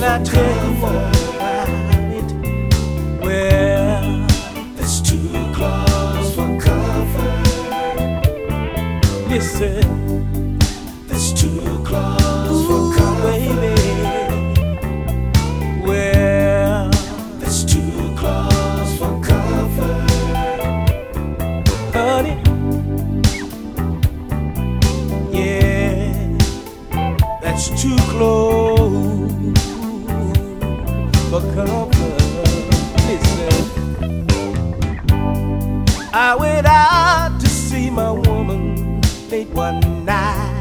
Can I tell you more about it? Well, There's too close for comfort. listen, There's too close for comfort. baby. Well, There's too close for comfort. honey, yeah, that's too close for comfort. Listen, I went out to see my woman late one night.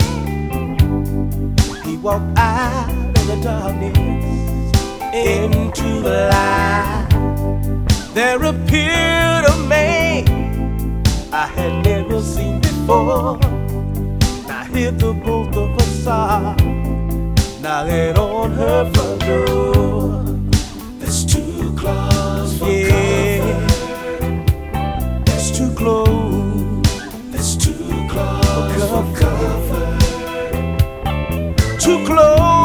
He walked out of the darkness into the light. There appeared a man I had never seen before. Now here the both of us are knocking on her front door. There's too close for Yeah, comfort. it's too close, There's too close for comfort. too close.